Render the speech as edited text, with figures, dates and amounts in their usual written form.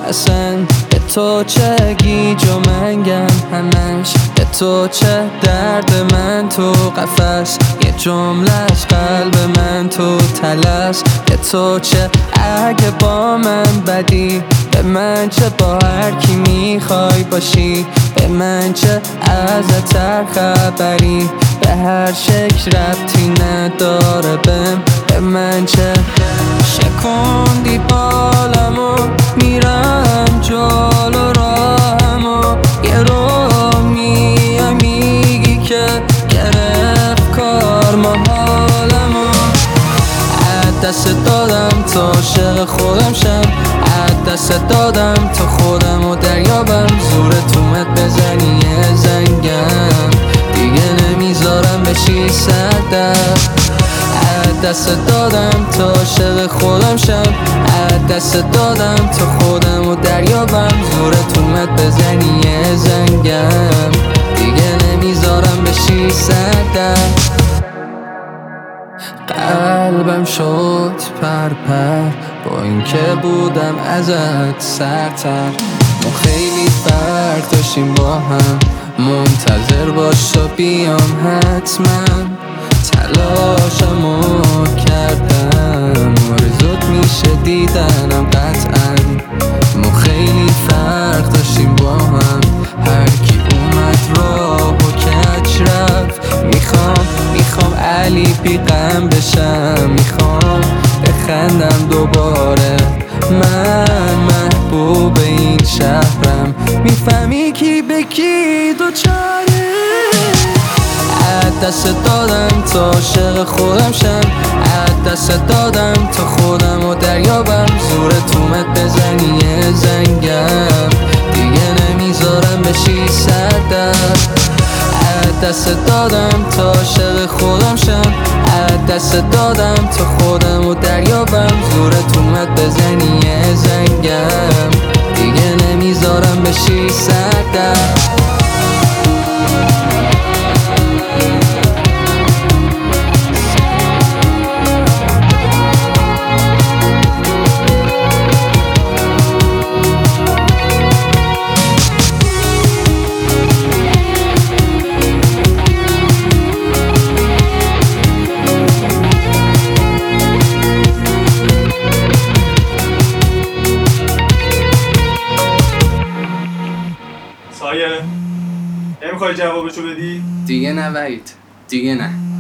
اصلا به تو چه گیج و منگم همش، به تو چه درد من تو قفس، یه جمله از قلب من تو تلس. به تو چه اگه با من بدی، به من چه با هر کی میخوای باشی، به من چه ازت هر خبری، به هر شکل ربطی نداره به من چه. شکوندی بالمو میرم جلو راهمو، یه رو میای میگی که گرفت کار محالمو. دست دادم تا عاشق خودم شم، دست دادم تا خودمو دریابم. زور تومت بزنی یه زنگم، دیگه نمیذارم بشی سردم. دست دادم تا عاشق خودم شم، دست دادم تا خودمو دریابم. زور تومت بزنی یه زنگم، دیگه نمیذارم بشی سردم. قلبم شد پرپر با اینکه بودم ازت سرتر. ما خیلی فرق داشتیم با هم، منتظر باش تا بیام حتما. تلاشمو کردم آرزوت میشه دیدنم قطعا. ما خیلی فرق داشتیم با هم، هر کی اومد راه و کج رفت. میخوام علی بیغم بشم، میخوام بخندم دوباره. من محبوب این شهرم، میفهمی کی به کی دوچاره. دست دادم تا عاشق خودم شم، دست دادم تا خودمو دریابم. زور تومت بزنی یه زنگم، دیگه نمیذارم بشی سردم. دست دادم تا عاشق خودم شم، دست دادم تا خودمو دریابم. زور تومت بزنی یه زنگم، دیگه نمیذارم بشی سردم. سایه نمیخوای جوابشو بدی؟ دیگه نه وحید، دیگه نه.